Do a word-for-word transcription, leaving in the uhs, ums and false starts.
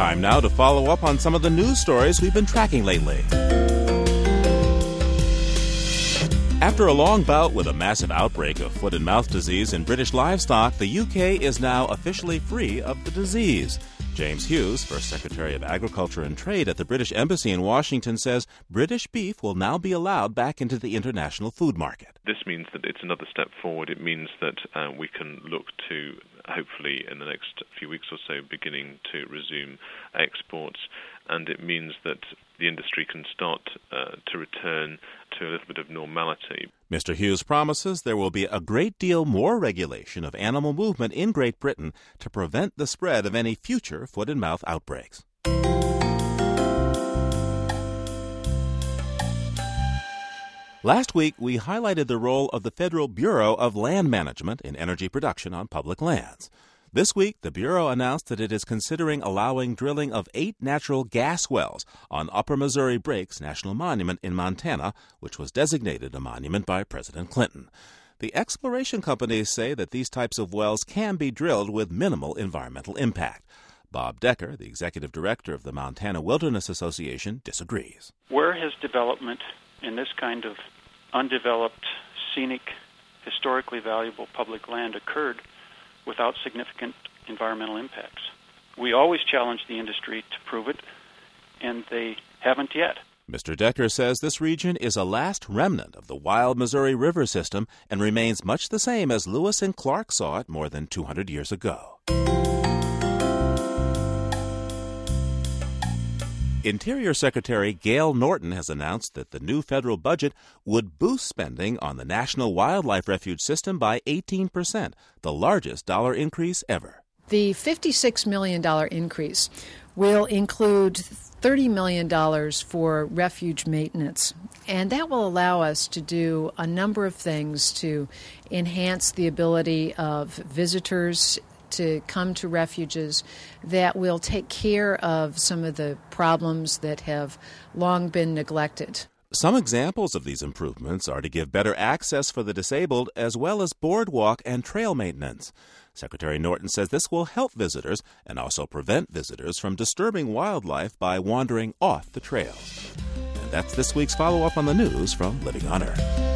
Time now to follow up on some of the news stories we've been tracking lately. After a long bout with a massive outbreak of foot and mouth disease in British livestock, the U K is now officially free of the disease. James Hughes, First Secretary of Agriculture and Trade at the British Embassy in Washington, says British beef will now be allowed back into the international food market. This means that it's another step forward. It means that uh, we can look to, hopefully in the next few weeks or so, beginning to resume exports. And it means that the industry can start uh, to return to a little bit of normality. Mister Hughes promises there will be a great deal more regulation of animal movement in Great Britain to prevent the spread of any future foot and mouth outbreaks. Last week, we highlighted the role of the Federal Bureau of Land Management in energy production on public lands. This week, the Bureau announced that it is considering allowing drilling of eight natural gas wells on Upper Missouri Breaks National Monument in Montana, which was designated a monument by President Clinton. The exploration companies say that these types of wells can be drilled with minimal environmental impact. Bob Decker, the executive director of the Montana Wilderness Association, disagrees. Where has development in this kind of undeveloped, scenic, historically valuable public land occurred without significant environmental impacts? We always challenge the industry to prove it, and they haven't yet. Mister Decker says this region is a last remnant of the wild Missouri River system and remains much the same as Lewis and Clark saw it more than two hundred years ago. Interior Secretary Gail Norton has announced that the new federal budget would boost spending on the National Wildlife Refuge System by eighteen percent, the largest dollar increase ever. The fifty-six million dollars increase will include thirty million dollars for refuge maintenance, and that will allow us to do a number of things to enhance the ability of visitors to come to refuges, that will take care of some of the problems that have long been neglected. Some examples of these improvements are to give better access for the disabled as well as boardwalk and trail maintenance. Secretary Norton says this will help visitors and also prevent visitors from disturbing wildlife by wandering off the trails. And that's this week's follow-up on the news from Living on Earth.